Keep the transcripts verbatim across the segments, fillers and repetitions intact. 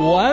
文。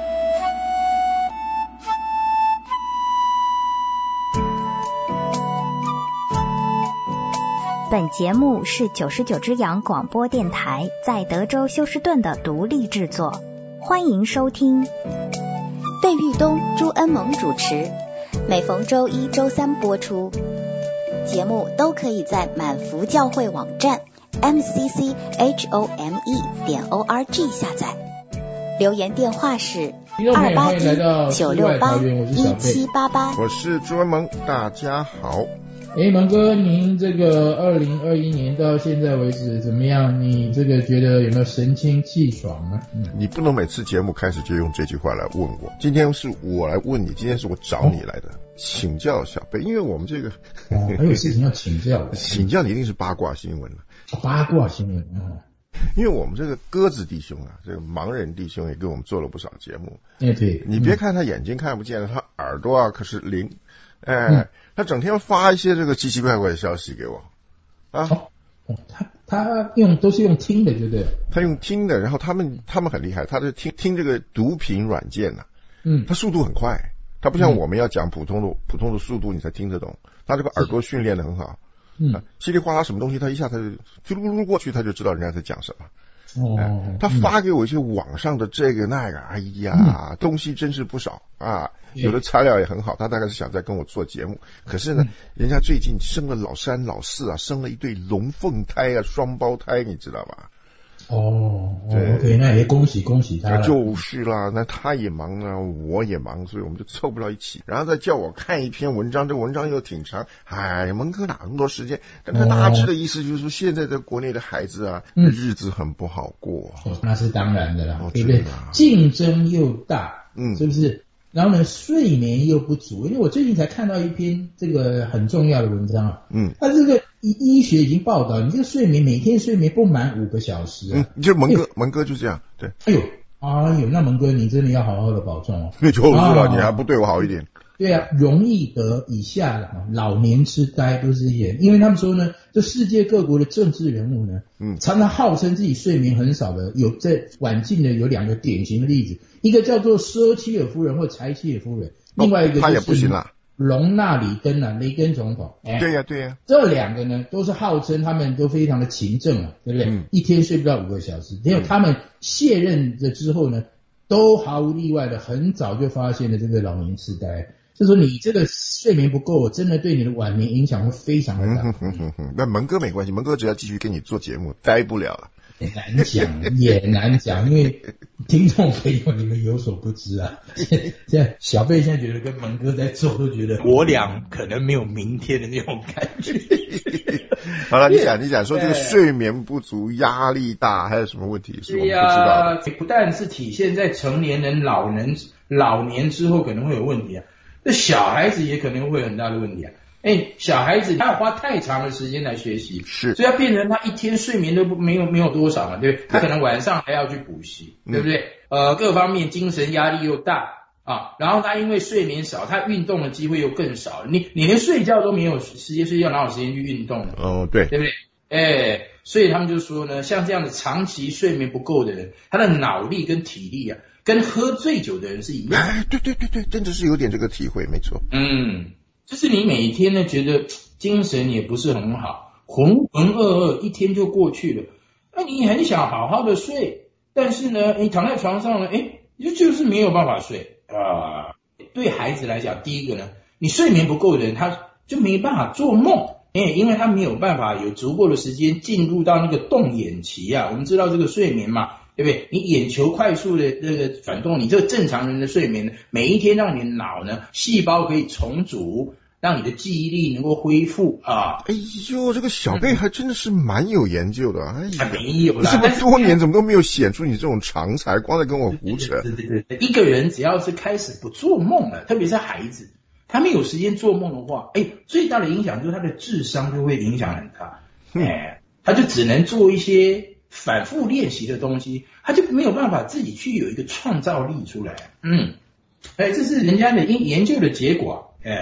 本节目是九十九只羊广播电台在德州休斯顿的独立制作，欢迎收听。费玉东、朱恩萌主持，每逢周一、周三播出。节目都可以在满福教会网站 m c c h o m e 点 o r g 下载。留言电话是二八一九六八一七八八。 我是朱恩萌，大家好。 哎，蒙哥，您这个二零二一年到现在为止怎么样？你这个觉得有没有神清气爽呢？ 嗯，你不能每次节目开始就用这句话来问我。今天是我来问你，今天是我找你来的，哦、请教小贝，因为我们这个、 哦、还有事情要请教， 请教你一定是八卦新闻了。 哦、八卦新闻啊、哦！ 因为我们这个鸽子弟兄啊，这个盲人弟兄也给我们做了不少节目。 哎，对， 你别看他眼睛看不见了，他耳朵啊可是灵。哎、嗯，他整天发一些这个奇奇怪怪的消息给我啊。 哦，哦他他用都是用听的，对不对？ 他用听的，然后他们他们很厉害，他是听听这个读屏软件呐、啊， 嗯， 他速度很快，他不像我们要讲普通的、嗯、普通的速度你才听得懂，他这个耳朵训练得很好， 嗯， 啊、稀里哗啦什么东西他一下他就咕噜噜过去，他就知道人家在讲什么。 哦、 哎，他发给我一些网上的这个那个，哎呀，嗯、东西真是不少啊，有的材料也很好，他大概是想在跟我做节目，可是呢，嗯、人家最近生了老三老四啊，生了一对龙凤胎啊，双胞胎，你知道吧？ 哦，对 ，OK， 那也恭喜恭喜他了。 就是啦，那他也忙啊，我也忙，所以我们就凑不到一起。然后再叫我看一篇文章，这文章又挺长，哎，蒙哥哪那么多时间？但他大致的意思就是说，现在在国内的孩子啊，嗯、日子很不好过。 哦，那是当然的啦， 哦、 对不对？竞争又大，嗯，是不是？然后呢，睡眠又不足，因为我最近才看到一篇这个很重要的文章啊，嗯，他这个医学已经报道，你这个睡眠每天睡眠不满五个小时、啊， 嗯，就蒙哥，蒙哥就这样，对， 哎呦，哎呦，那蒙哥你真的要好好的保重哦， 你就是了、啊，你还不对我好一点。 对啊，容易得以下的老年痴呆都是一些，因为他们说呢，这世界各国的政治人物呢，嗯，常常号称自己睡眠很少的，有在晚近的有两个典型的例子，一个叫做舍契尔夫人或柴契尔夫人，另外一个就是隆纳里根啊，雷根总统。 哎、对呀、啊、对呀、啊， 这两个呢都是号称他们都非常的勤政啊，对不对？嗯、一天睡不到五个小时，结果他们卸任了之后呢，都毫无例外的很早就发现了这个老年痴呆。就说你这个睡眠不够，真的对你的晚年影响会非常的大。 嗯哼哼哼，那蒙哥没关系，蒙哥只要继续跟你做节目，呆不了了。 也难讲，也难讲，因为听众朋友你们有所不知啊。现在小贝现在觉得跟蒙哥在做，都觉得我俩可能没有明天的那种感觉。 好了，你讲你讲说这个睡眠不足、压力大，还有什么问题是我们不知道的？ 对呀，不但是体现在成年人、老人、老年之后可能会有问题啊。这小孩子也可能会有很大的问题啊！哎，小孩子他要花太长的时间来学习， 是， 所以要变成他一天睡眠都不没有没有多少嘛，对不对？他可能晚上还要去补习，嗯、对不对？呃，各方面精神压力又大啊，然后他因为睡眠少，他运动的机会又更少。你你连睡觉都没有时间睡觉，哪有时间去运动呢？ 哦，对， 对不对？哎，所以他们就说呢，像这样的长期睡眠不够的人，他的脑力跟体力啊，跟喝醉酒的人是一样的。 哎，对对对对，真的是有点这个体会，没错。 嗯，就是你每天呢觉得精神也不是很好，浑浑噩噩，一天就过去了。那你很想好好的睡，但是呢，你躺在床上呢，哎，就就是没有办法睡啊、呃。对孩子来讲，第一个呢，你睡眠不够的人，他就没办法做梦。哎，因为他没有办法有足够的时间进入到那个动眼期啊。我们知道这个睡眠嘛，对不对？你眼球快速的这个转动，你这个正常人的睡眠，每一天让你的脑呢细胞可以重组，让你的记忆力能够恢复啊。 哎呦，这个小贝还真的是蛮有研究的。哎呀， 没有啦， 这么多年怎么都没有显出你这种长才，光在跟我胡扯。 对对对，一个人只要是开始不做梦了，特别是孩子。他没有时间做梦的话，哎，最大的影响就是他的智商就会影响很大，哎，他就只能做一些反复练习的东西，他就没有办法自己去有一个创造力出来，嗯，哎，这是人家的研究的结果，哎，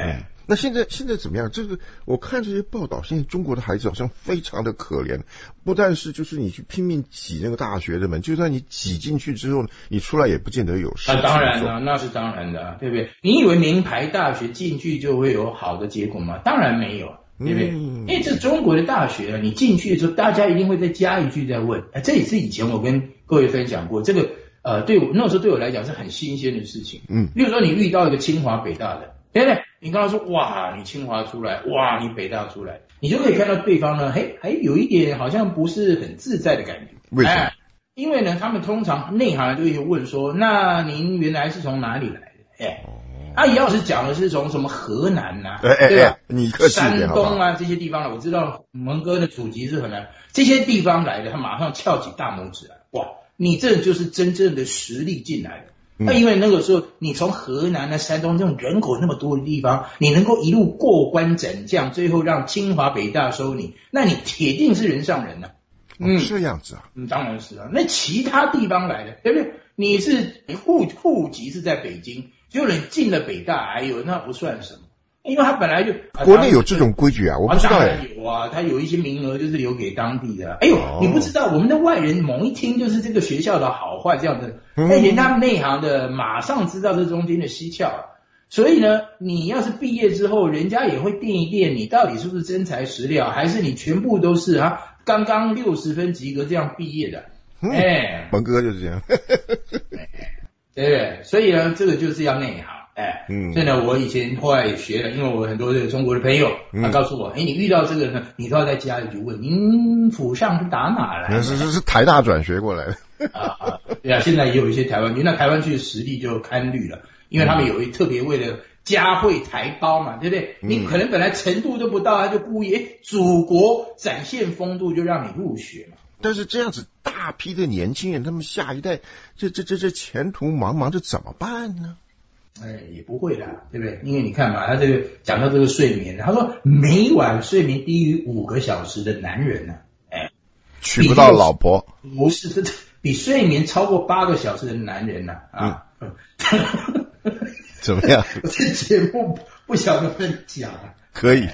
那现在现在怎么样？这个我看这些报道，现在中国的孩子好像非常的可怜，不但是就是你去拼命挤那个大学的门，就算你挤进去之后，你出来也不见得有事。 啊，当然了，那是当然的、啊，对不对？你以为名牌大学进去就会有好的结果吗？当然没有，对不对？嗯、因为这中国的大学啊，你进去的时候，大家一定会再加一句再问，啊、这也是以前我跟各位分享过，这个呃，对我那时候对我来讲是很新鲜的事情。嗯，例如说你遇到一个清华北大的。对不对？你刚刚说哇，你清华出来，哇，你北大出来，你就可以看到对方呢，嘿，还有一点好像不是很自在的感觉。 为什么？ 哎、因为呢，他们通常内行就会问说，那您原来是从哪里来的？哎，阿姨老师讲的是从什么河南呐、啊， 哎对吧？ 哎你客气一点山东啊这些地方了，我知道蒙哥的祖籍是河南，这些地方来的，他马上翘起大拇指来，哇，你这就是真正的实力进来的。那因为那个时候，你从河南啊、山东这种人口那么多的地方，你能够一路过关斩将，最后让清华北大收你，那你铁定是人上人呐、啊。 嗯，这样子啊？ 嗯，当然是啊。那其他地方来的，对不对？你是你户户籍是在北京，结果你进了北大，哎呦，那不算什么。因为他本来就、 啊、国内有这种规矩啊，我不知道哎、 啊。有啊，他有一些名额就是留给当地的。哎呦，哦、你不知道，我们的外人猛一听就是这个学校的好坏这样的，那人家内行的马上知道这中间的蹊跷。所以呢，你要是毕业之后，人家也会掂一掂你到底是不是真材实料，还是你全部都是啊刚刚六十分及格这样毕业的。 嗯、哎，蒙哥就是这样。 对不对？所以呢，这个就是要内行。哎，嗯，所以呢，我以前后来也学了，因为我很多的中国的朋友，他告诉我，哎、嗯，你遇到这个呢，你都要再加一句问，您府上是打哪来的？ 是是是台大转学过来的。 啊啊，对啊，现在也有一些台湾区，那台湾区的实力就堪虑了，因为他们有一特别为了嘉惠台胞嘛，对不对？嗯、你可能本来程度都不到，他就故意，哎，祖国展现风度，就让你入学嘛。 但是这样子大批的年轻人，他们下一代，这这这这前途茫茫，这怎么办呢？ 哎，也不会的，对不对？因为你看嘛，他这个讲到这个睡眠，他说每晚睡眠低于五个小时的男人呢、啊，哎， 娶不到老婆。 不是，这比睡眠超过八个小时的男人呢、啊，啊，嗯、 怎么样？ 我这节目不晓得分讲， 可以，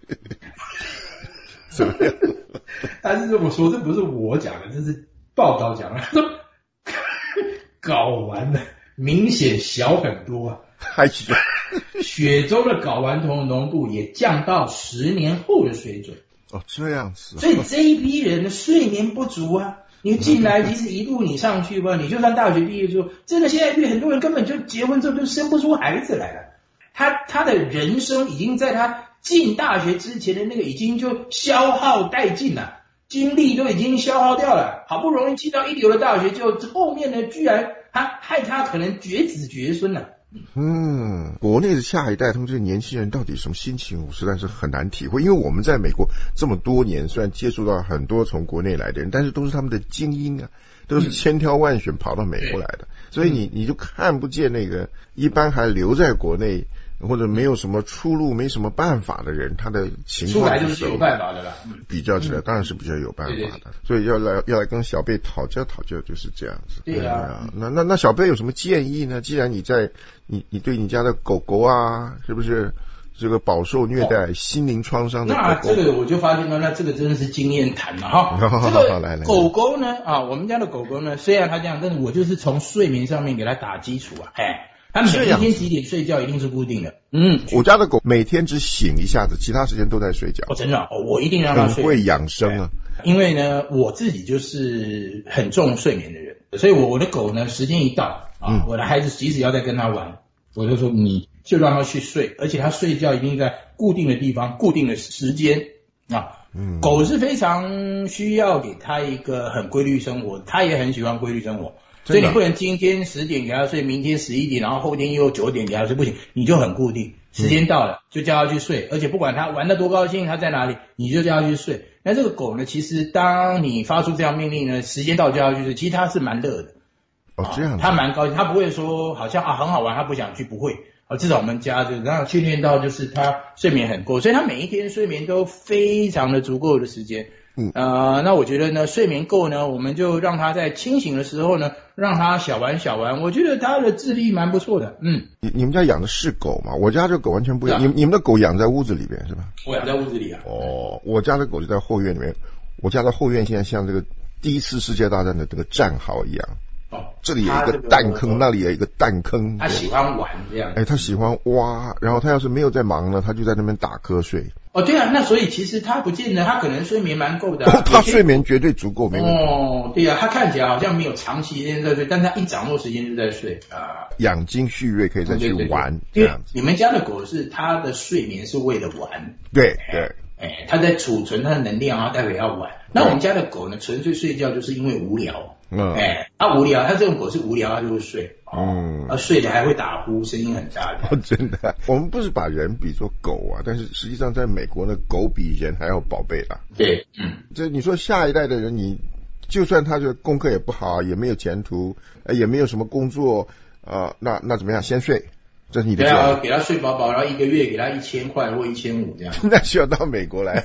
怎么样？ 但是我说这不是我讲的，这是报道讲的，睾丸的。明显小很多啊！ 还是血中的睾丸酮浓度也降到十年后的水准。 哦，这样子、啊。 所以这一批人的睡眠不足啊，你进来其实一路你上去吧，你就算大学毕业之后，真的现在很多人根本就结婚之后就生不出孩子来了。他他的人生已经在他进大学之前的那个已经就消耗殆尽了。精力都已经消耗掉了，好不容易进到一流的大学，就后面呢，居然还害他可能绝子绝孙了。 嗯，国内的下一代，他们这些年轻人到底什么心情，我实在是很难体会。因为我们在美国这么多年，虽然接触到很多从国内来的人，但是都是他们的精英啊，都是千挑万选跑到美国来的，嗯、所以你你就看不见那个一般还留在国内。或者没有什么出路，没什么办法的人，他的情况出来就是有办法的啦。 比较起来，当然是比较有办法的。对对对，所以要来要来跟小贝讨教讨教，就是这样子。 对啊。 那那那小贝有什么建议呢？既然你在你你对你家的狗狗啊，是不是这个饱受虐待、哦、心灵创伤的狗狗？ 那这个我就发现了，那这个真的是经验谈了哈。这个狗狗呢啊，我们家的狗狗呢，虽然它这样，但是我就是从睡眠上面给它打基础啊，哎。他每一天几点睡觉一定是固定的。嗯， 我家的狗每天只醒一下子，其他时间都在睡觉。 哦，真的、哦，我一定让它睡。 很会养生啊。 因为呢，我自己就是很重睡眠的人，所以我我的狗呢，时间一到啊，嗯、我的孩子即使要再跟它玩，我就说你就让它去睡，而且它睡觉一定在固定的地方、固定的时间啊。嗯，狗是非常需要给它一个很规律生活，它也很喜欢规律生活。所以你不能今天十点给他睡，明天十一点，然后后天又九点给他睡，不行，你就很固定，时间到了就叫他去睡，而且不管他玩得多高兴，他在哪里，你就叫他去睡。那这个狗呢，其实当你发出这样命令呢，时间到叫他去睡，其实他是蛮乐的。 哦，这样子。 他蛮高兴，他不会说好像啊很好玩，他不想去，不会。啊，至少我们家就让他训练到就是他睡眠很够，所以他每一天睡眠都非常的足够的时间。 嗯，呃，那我觉得呢，睡眠够呢，我们就让他在清醒的时候呢，让他小玩小玩。我觉得他的智力蛮不错的。嗯， 你你们家养的是狗吗？我家这狗完全不一样。啊、你你们的狗养在屋子里边是吧？ 我养在屋子里啊。 哦，我家的狗就在后院里面。我家的后院现在像这个第一次世界大战的这个战壕一样。哦，这里有一个弹坑，那里有一个弹坑。 他喜欢玩这样。 哎，他喜欢挖，然后他要是没有在忙呢，他就在那边打瞌睡。 哦，对啊，那所以其实他不见得，他可能睡眠蛮够的、啊。 他睡眠绝对足够，没问题。 哦，对啊，他看起来好像没有长期时间在睡，但他一掌握时间就在睡啊。 养精蓄锐可以再去玩， 哦、对对对对，这样子。你们家的狗是它的睡眠是为了玩。 对对。 哎，它在储存它的能量，然后待会要玩。那我们家的狗呢，纯粹睡觉就是因为无聊。嗯，哎，它无聊，它这种狗是无聊，它就会睡。嗯，它睡的还会打呼，声音很大的。 哦，真的，我们不是把人比作狗啊，但是实际上在美国呢，狗比人还要宝贝啦。 对，嗯， 这你说下一代的人，你就算他的功课也不好，也没有前途，也没有什么工作，呃，那那怎么样？先睡。这是你的。 对啊，给他睡饱饱，然后一个月给他一千块或一千五这样。 那需要到美国来。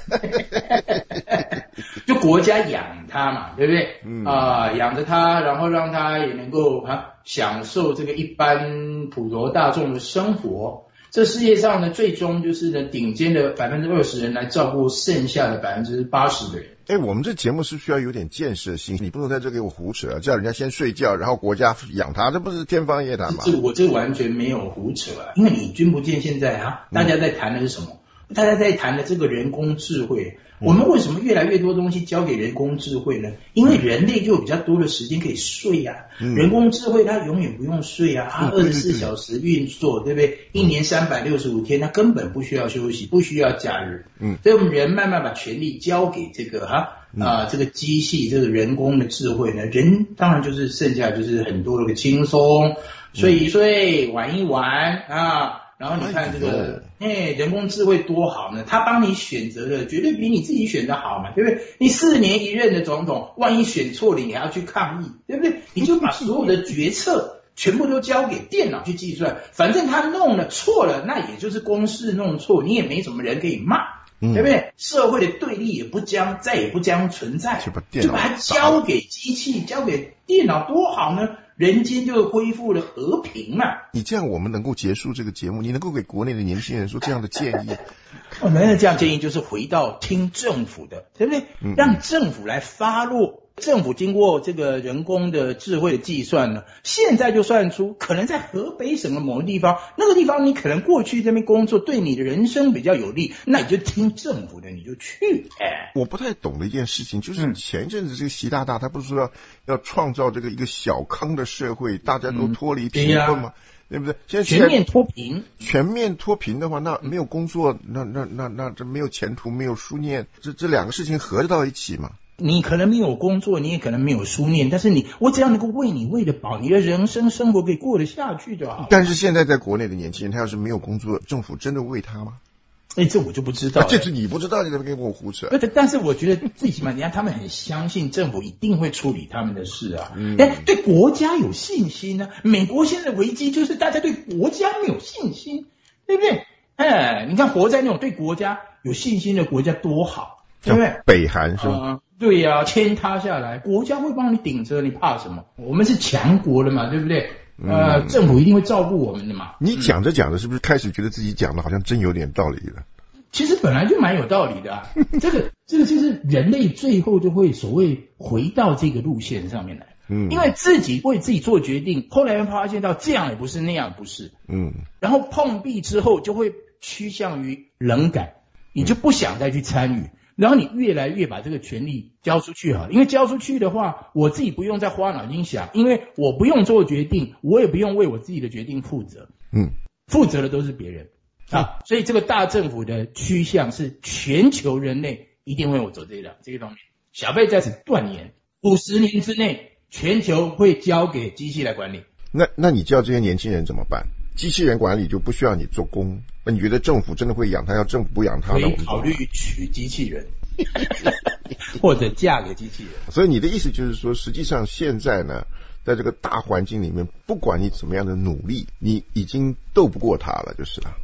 就国家养他嘛，对不对？嗯啊、呃，养着他，然后让他也能够啊享受这个一般普罗大众的生活。这世界上呢，最终就是呢顶尖的百分之二十人来照顾剩下的百分之八十的人。 哎，我们这节目是需要有点建设性，你不能在这给我胡扯，叫人家先睡觉，然后国家养他，这不是天方夜谭吗？ 这我这完全没有胡扯啊，因为你君不见现在啊，大家在谈的是什么？嗯、大家在谈的这个人工智慧。我们为什么越来越多东西交给人工智慧呢？因为人类就有比较多的时间可以睡啊。嗯、人工智慧它永远不用睡啊，它二十四小时运作，对不对？一年三百六十五天，它根本不需要休息，不需要假日。嗯，所以我们人慢慢把权力交给这个哈啊、呃、这个机器，这个人工的智慧呢，人当然就是剩下就是很多的轻松，睡一睡，玩一玩啊。然后你看这个，哎，人工智慧多好呢！他帮你选择的绝对比你自己选的好嘛，对不对？你四年一任的总统，万一选错了，你还要去抗议，对不对？你就把所有的决策全部都交给电脑去计算，反正他弄了错了，那也就是公式弄错，你也没什么人可以骂，嗯、对不对？社会的对立也不将再也不将存在，就把就把它交给机器，交给电脑，多好呢！人间就恢复了和平嘛。 你这样我们能够结束这个节目，你能够给国内的年轻人说这样的建议？ 我们的这样建议就是回到听政府的，对不对？嗯、让政府来发落。政府经过这个人工的智慧的计算呢，现在就算出可能在河北省的某个地方，那个地方你可能过去这边工作对你的人生比较有利，那你就听政府的，你就去。哎， 我不太懂的一件事情就是前一阵子这个习大大他不是说要要创造这个一个小康的社会，大家都脱离贫困吗？嗯对不对？现在全面脱贫， 全面脱贫的话，那没有工作，那那那那这没有前途，没有书念，这这两个事情合得到一起吗？ 你可能没有工作，你也可能没有书念，但是你我只要能够为你喂得饱，你的人生生活可以过得下去就好。 但是现在在国内的年轻人，他要是没有工作，政府真的喂他吗？ 哎，这我就不知道、 啊。这是你不知道，你怎么跟我胡扯？ 但是我觉得最起码人家他们很相信政府一定会处理他们的事啊，嗯、对国家有信心呢、啊。美国现在的危机就是大家对国家没有信心，对不对？哎，你看活在那种对国家有信心的国家多好，对不对？ 北韩是吧？ 嗯对呀、啊，天塌下来，国家会帮你顶着，你怕什么？我们是强国的嘛，对不对？呃，嗯、政府一定会照顾我们的嘛。 你讲着讲着，是不是开始觉得自己讲的好像真有点道理了？ 其实本来就蛮有道理的、啊，这个这个就是人类最后就会所谓回到这个路线上面来。嗯，因为自己为自己做决定，后来发现到这样也不是，那样也不是。嗯，然后碰壁之后就会趋向于冷感，你就不想再去参与。然后你越来越把这个权利交出去好，因为交出去的话，我自己不用再花脑筋想，因为我不用做决定，我也不用为我自己的决定负责。嗯，负责的都是别人啊，所以这个大政府的趋向是全球人类一定会有走这个这个方面。小贝在此断言，五十年之内，全球会交给机器来管理。 那那你叫这些年轻人怎么办？机器人管理就不需要你做工，那你觉得政府真的会养他？要政府不养他， 可以考虑娶机器人，或者嫁给机器人。 所以你的意思就是说，实际上现在呢，在这个大环境里面，不管你怎么样的努力，你已经斗不过他了，就是了。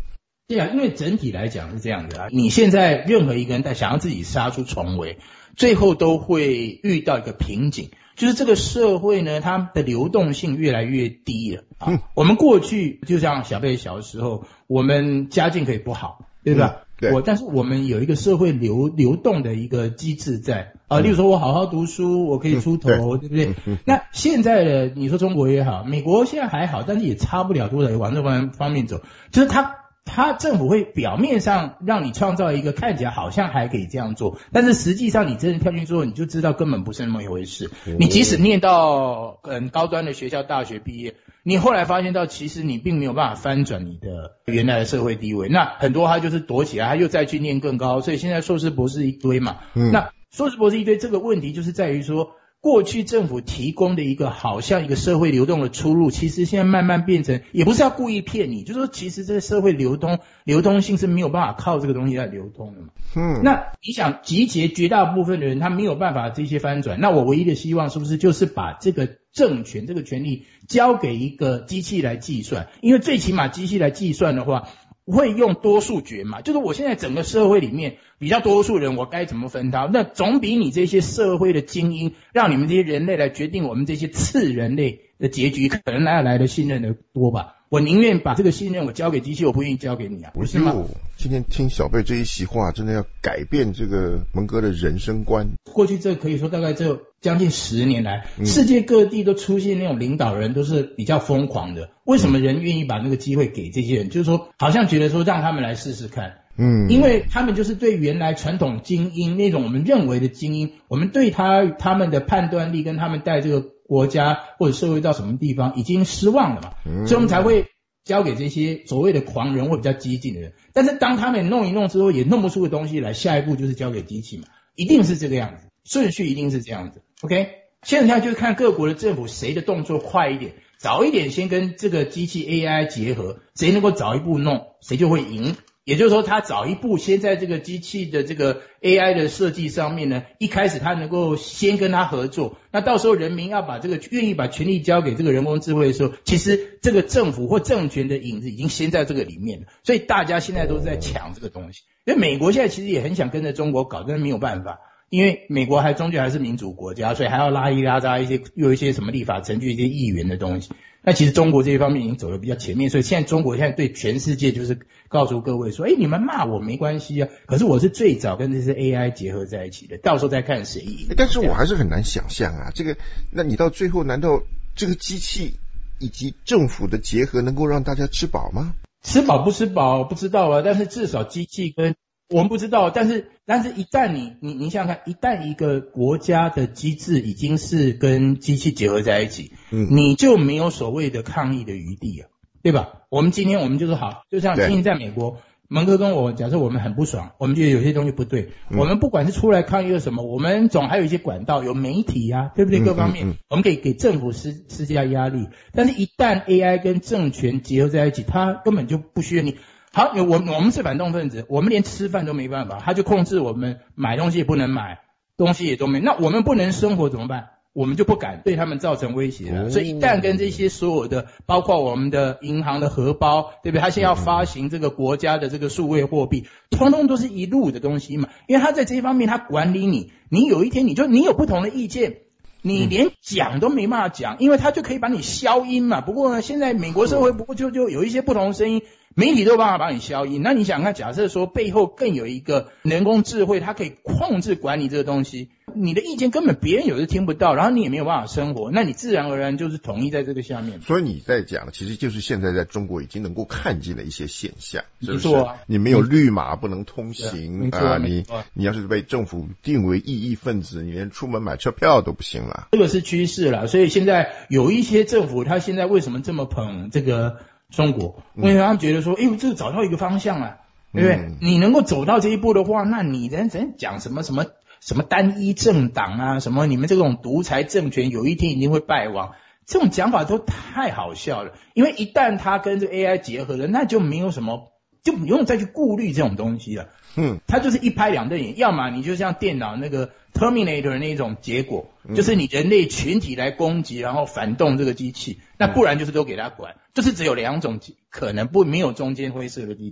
对啊，因为整体来讲是这样的啊，你现在任何一个人在想要自己杀出重围，最后都会遇到一个瓶颈，就是这个社会呢，它的流动性越来越低了啊。嗯、我们过去就像小贝小的时候，我们家境可以不好，对吧？嗯对我但是我们有一个社会流流动的一个机制在啊，例如说我好好读书，我可以出头，嗯、对, 对不对？嗯、那现在的你说中国也好，美国现在还好，但是也差不了多少往这方方面走，就是他他政府会表面上让你创造一个看起来好像还可以这样做，但是实际上你真的跳进去之后，你就知道根本不是那么一回事。嗯、你即使念到很高端的学校，大学毕业。你后来发现到，其实你并没有办法翻转你的原来的社会地位。那很多他就是躲起来，他又再去念更高，所以现在硕士博士一堆嘛。嗯，那硕士博士一堆，这个问题就是在于说，过去政府提供的一个好像一个社会流动的出路，其实现在慢慢变成，也不是要故意骗你，就是说其实这个社会流通流通性是没有办法靠这个东西来流通的嘛。嗯，那你想集结绝大部分的人，他没有办法这些翻转，那我唯一的希望是不是就是把这个政权这个权力交给一个机器来计算，因为最起码机器来计算的话会用多数决嘛，就是我现在整个社会里面比较多数人我该怎么分它，那总比你这些社会的精英让你们这些人类来决定我们这些次人类的结局可能来来的信任的多吧。我宁愿把这个信任我交给机器，我不愿意交给你啊，不是吗？ 今天听小贝这一席话，真的要改变这个蒙哥的人生观。 过去这可以说大概这将近十年来，嗯、世界各地都出现那种领导人都是比较疯狂的。为什么人愿意把那个机会给这些人？就是说，好像觉得说让他们来试试看。嗯，因为他们就是对原来传统精英那种我们认为的精英，我们对他他们的判断力跟他们带这个国家或者社会到什么地方已经失望了嘛，嗯、所以我们才会交给这些所谓的狂人或比较激进的人。但是当他们弄一弄之后也弄不出个东西来，下一步就是交给机器嘛，一定是这个样子，顺序一定是这样子。OK， 现在就是看各国的政府谁的动作快一点，早一点先跟这个机器 A I 结合，谁能够早一步弄，谁就会赢。也就是说他早一步先在这个机器的这个 A I 的设计上面呢，一开始他能够先跟他合作，那到时候人民要把这个愿意把权力交给这个人工智慧的时候，其实这个政府或政权的影子已经先在这个里面了，所以大家现在都是在抢这个东西。因为美国现在其实也很想跟着中国搞，但是没有办法，因为美国还终究还是民主国家，所以还要拉一拉扎一些又有一些什么立法程序一些议员的东西。那其实中国这一方面已经走得比较前面，所以现在中国现在对全世界就是告诉各位说，诶，你们骂我没关系啊，可是我是最早跟这些 A I 结合在一起的，到时候再看谁赢。 但是我还是很难想象啊，这个，那你到最后难道这个机器以及政府的结合能够让大家吃饱吗？ 吃饱不吃饱不知道啊，但是至少机器跟我们不知道，但是但是一旦你你你想想看，一旦一个国家的机制已经是跟机器结合在一起，嗯，你就没有所谓的抗议的余地啊，对吧？我们今天我们就是好，就像今天在美国，蒙哥跟我假设我们很不爽，我们觉得有些东西不对，嗯、我们不管是出来抗议了什么，我们总还有一些管道，有媒体啊，对不对？各方面，嗯嗯嗯、我们可以给政府施施加压力，但是一旦 A I 跟政权结合在一起，它根本就不需要你。好，我我们是反动分子，我们连吃饭都没办法，他就控制我们，买东西也不能买，东西也都没，那我们不能生活怎么办？我们就不敢对他们造成威胁了。哦、所以一旦跟这些所有的，包括我们的银行的荷包，对不对？他现在要发行这个国家的这个数位货币，通通都是一路的东西嘛。因为他在这一方面他管理你，你有一天你就你有不同的意见。你连讲都没办法讲，因为他就可以把你消音嘛。不过呢，现在美国社会不过就就有一些不同的声音，媒体都有办法把你消音。那你想看，假设说背后更有一个人工智慧，它可以控制管理这个东西，你的意见根本别人有时听不到，然后你也没有办法生活，那你自然而然就是统一在这个下面。 所以你在讲的其实就是现在在中国已经能够看见的一些现象，是不是？ 没错啊， 你没有绿码不能通行， 没错啊，你你要是被政府定为异议分子，你连出门买车票都不行了。 这个是趋势了，所以现在有一些政府，他现在为什么这么捧这个中国？因为他们觉得说，哎呦，这个找到一个方向了，对不对？嗯、你能够走到这一步的话，那你人人讲什么什么什么单一政党啊，什么你们这种独裁政权有一天一定会败亡，这种讲法都太好笑了。因为一旦它跟这个 A I 结合了，那就没有什么，就不用再去顾虑这种东西了。嗯，它就是一拍两瞪眼，要么你就像电脑那个 Terminator 那种结果，嗯、就是你人类群体来攻击，然后反动这个机器，那不然就是都给它管，就是只有两种可能，不没有中间灰色的地带。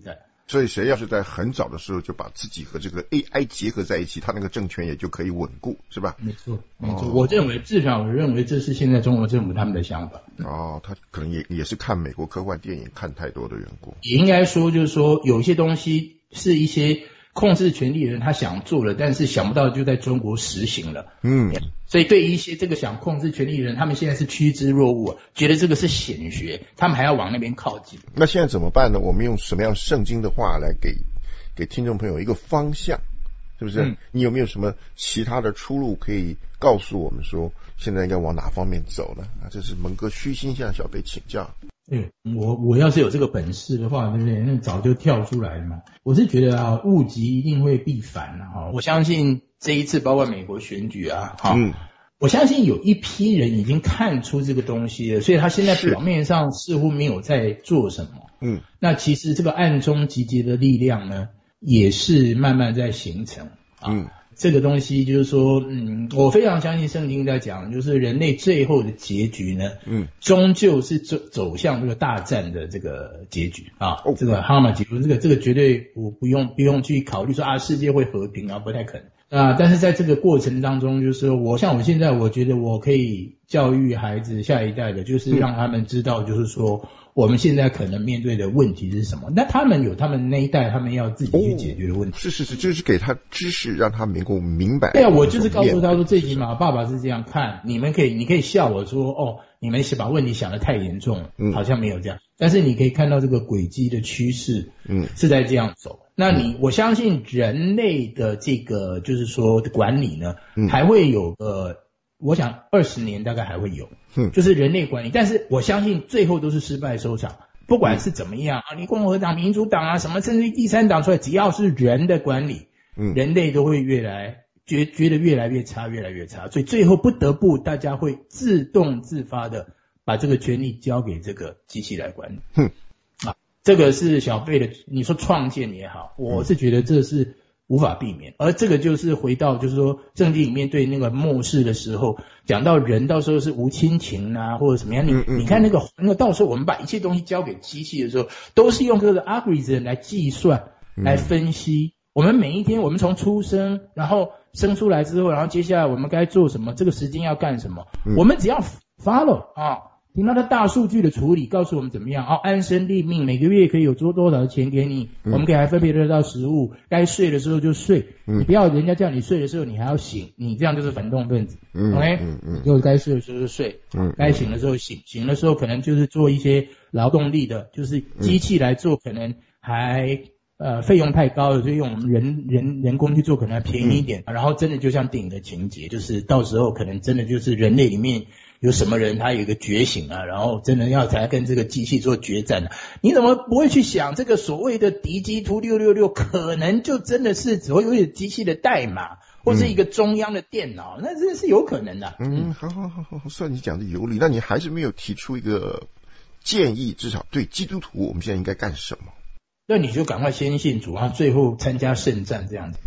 所以谁要是在很早的时候就把自己和这个 A I 结合在一起，他那个政权也就可以稳固，是吧？ 没错，没错。哦、我认为，至少我认为这是现在中国政府他们的想法。 哦，他可能也也是看美国科幻电影看太多的缘故。 也应该说，就是说有些东西是一些控制权力的人他想做了，但是想不到就在中国实行了。嗯。所以对一些这个想控制权力的人，他们现在是趋之若鹜，觉得这个是显学，他们还要往那边靠近。 那现在怎么办呢？我们用什么样圣经的话来给给听众朋友一个方向，是不是？嗯、你有没有什么其他的出路可以告诉我们说，现在应该往哪方面走呢？啊，这是蒙哥虚心向小贝请教。 对，我我要是有这个本事的话，对不对？那早就跳出来了嘛。我是觉得啊，物极一定会必反啊。哈，我相信这一次包括美国选举啊，哈，嗯，我相信有一批人已经看出这个东西了，所以他现在表面上似乎没有在做什么。嗯，那其实这个暗中集结的力量呢，也是慢慢在形成。啊、嗯。这个东西就是说，嗯，我非常相信圣经在讲，就是人类最后的结局呢，嗯，终究是走走向这个大战的这个结局啊，哦、这个哈马结局，这个这个绝对我不用不用去考虑说啊世界会和平啊，不太可能啊。但是在这个过程当中，就是说我像我现在，我觉得我可以教育孩子下一代的，就是让他们知道，就是说。我们现在可能面对的问题是什么？那他们有他们那一代他们要自己去解决的问题。 哦、是是是，就是给他知识，让他能够明白。 对啊，我就是告诉他说，最起码爸爸是这样看，你们可以，你可以笑我说，哦，你们是把问题想得太严重了，嗯，好像没有这样。但是你可以看到这个轨迹的趋势，嗯，是在这样走。那你，我相信人类的这个就是说管理呢，嗯、还会有呃。我想二十年大概还会有，嗯，就是人类管理，但是我相信最后都是失败收场，不管是怎么样啊，你共和党、民主党啊，什么甚至于第三党出来，只要是人的管理，嗯，人类都会越来觉觉得越来越差，越来越差，所以最后不得不大家会自动自发的把这个权力交给这个机器来管理，嗯，啊，这个是小贝的，你说创建也好，我是觉得这是。无法避免，而这个就是回到就是说圣经里面对那个末世的时候讲到人到时候是无亲情啊或者什么样，你嗯嗯你看那个那个到时候我们把一切东西交给机器的时候，都是用这个 algorithm 来计算来分析、嗯、我们每一天我们从出生然后生出来之后，然后接下来我们该做什么，这个时间要干什么、嗯、我们只要 follow 啊，听到它大数据的处理告诉我们怎么样哦，安身立命，每个月可以有多多少的钱给你、嗯、我们可以还分配得到食物，该睡的时候就睡、嗯、你不要人家叫你睡的时候你还要醒，你这样就是反动分子、嗯、OK 嗯嗯，就该睡的时候就睡，嗯，该醒的时候醒，醒的时候可能就是做一些劳动力的，就是机器来做可能还呃费用太高了，所以用我们人人人工去做可能还便宜一点、嗯、然后真的就像电影的情节，就是到时候可能真的就是人类里面有什么人他有一个觉醒啊，然后真的要才跟这个机器做决战啊，你怎么不会去想这个所谓的敌机图六六六可能就真的是只会有机器的代码或是一个中央的电脑、嗯、那这是有可能的。 嗯，好好好好，算你讲的有理，那你还是没有提出一个建议，至少对基督徒我们现在应该干什么？ 那你就赶快先信主，然后最后参加圣战这样子。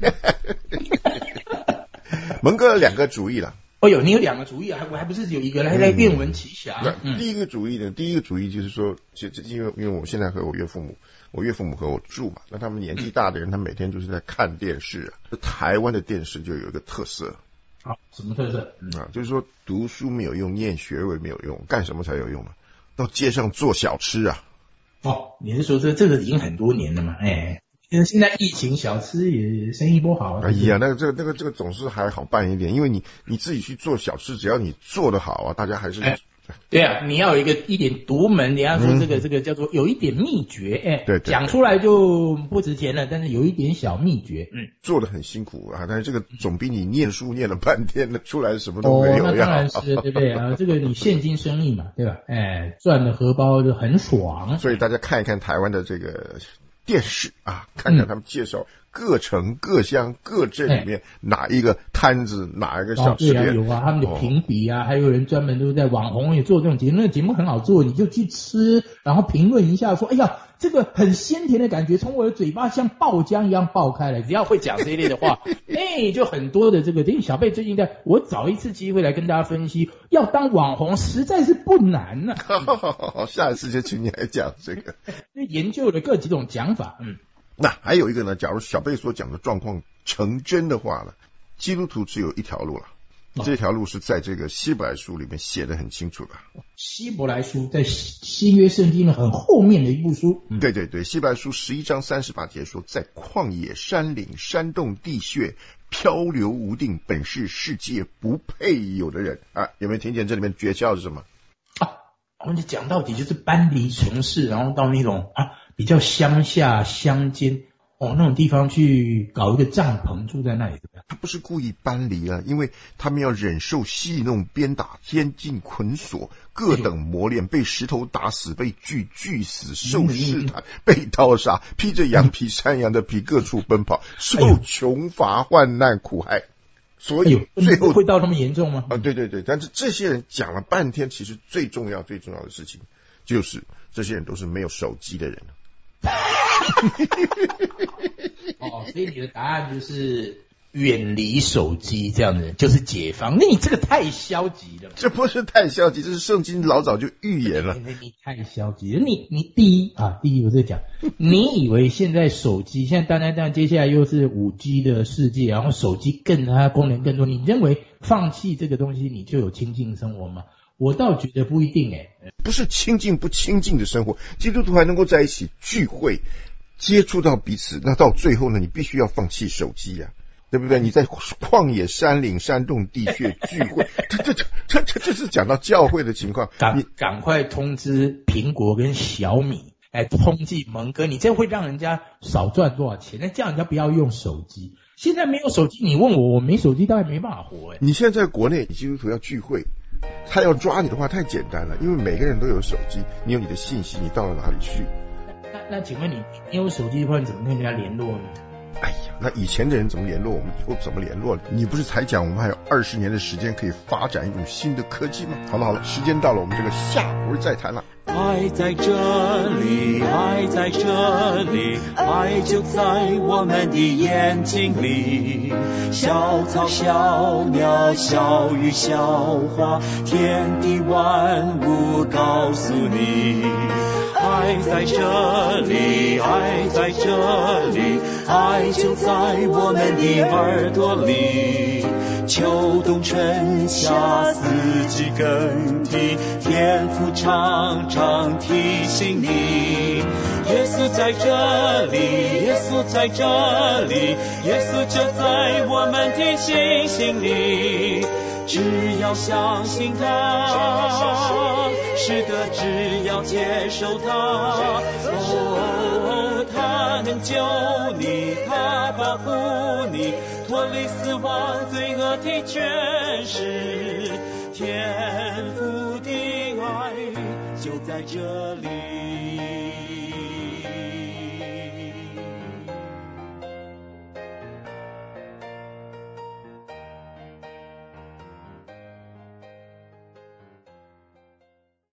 蒙哥两个主意了。 哦有，你有两个主意啊，还还不是有一个来来愿闻其详、 嗯。第一个主意呢，第一个主意就是说，其实因为因为我现在和我岳父母，我岳父母和我住嘛，那他们年纪大的人，他每天就是在看电视啊。台湾的电视就有一个特色。 好，什么特色？ 嗯啊，就是说读书没有用，念学位没有用，干什么才有用呢？到街上做小吃啊。 哦，你是说这这个已经很多年了嘛？哎。现在疫情小吃也生意不好、啊。 哎呀，那个这个那个这个总是还好办一点，因为你你自己去做小吃，只要你做得好啊，大家还是。 哎、对啊，你要有一个一点独门，你要说这个、嗯、这个叫做有一点秘诀，哎， 对， 讲出来就不值钱了，但是有一点小秘诀，嗯， 做得很辛苦啊，但是这个总比你念书念了半天了出来什么都没有。 哦，那当然是对不对啊？这个你现金生意嘛，对吧？哎，赚的荷包就很爽。 所以大家看一看台湾的这个。电视啊，看看他们介绍各城各乡各镇里面哪一个摊子、嗯、哪一个小吃店、 哦、对啊，有啊，他们的评比啊、哦、还有人专门都在网红也做这种节目，那个节目很好做，你就去吃然后评论一下说哎呀这个很鲜甜的感觉从我的嘴巴像爆浆一样爆开来，只要会讲这一类的话哎，就很多的这个，因为小贝最近在我找一次机会来跟大家分析，要当网红实在是不难啊。 好，下一次就请你来讲这个。 研究了各几种讲法，嗯。 那还有一个呢，假如小贝所讲的状况成真的话呢，基督徒只有一条路了。这条路是在这个希伯来书里面写得很清楚的。 希伯来书在新约圣经的很后面的一部书。 对对对，希伯来书十一章三十八节说，在旷野山岭山洞地穴漂流无定，本是世界不配有的人啊！有没有听见这里面诀窍是什么啊？我们就讲到底就是搬离城市，然后到那种啊比较乡下乡间哦那种地方去搞一个帐篷住在那里，对不对？ 他不是故意搬离啊，因为他们要忍受戏弄、鞭打、监禁、捆锁、各等磨练，被石头打死，被锯锯死，受试探，被刀杀，披着羊皮、山羊的皮，各处奔跑，受穷乏、患难、苦害。所以最后会到那么严重吗？ 啊，对对对，但是这些人讲了半天，其实最重要、最重要的事情就是这些人都是没有手机的人。 哦，所以你的答案就是远离手机，这样的人就是解放。那你这个太消极了。 这不是太消极，这是圣经老早就预言了。 你, 你太消极了。你你第一啊，第一我在讲，你以为现在手机现在当然当然接下来又是 五 G 的世界，然后手机更它功能更多，你认为放弃这个东西你就有清净生活吗？我倒觉得不一定诶。 不是清净不清净的生活，基督徒还能够在一起聚会，接触到彼此，那到最后呢，你必须要放弃手机呀、啊，对不对？你在旷野山岭山洞地穴聚会，这这这这这这是讲到教会的情况。 赶赶快通知苹果跟小米，哎，通缉蒙哥，你这会让人家少赚多少钱？那叫人家不要用手机。现在没有手机，你问我，我没手机当然没办法活哎。 你现在在国内，基督徒要聚会，他要抓你的话太简单了，因为每个人都有手机，你有你的信息，你到了哪里去？ 那那请问你，你有手机的话，你怎么跟人家联络呢？ 哎呀，那以前的人怎么联络，我们以后怎么联络？你不是才讲我们还有二十年的时间可以发展一种新的科技吗？好了好了，时间到了，我们这个下回再谈了。 爱在这里，爱在这里，爱就在我们的眼睛里。小草、小鸟、小鱼、小花，天地万物告诉你。爱在这里，爱在这里，爱就在我们的耳朵里。秋冬春夏四季更替，天父常常提醒你。耶稣在这里，耶稣在这里，耶稣就在我们的心心里。只要相信他，是的，只要接受他，哦，他能救你，他保护你，脱离死亡罪恶的权势，天父的爱就在这里。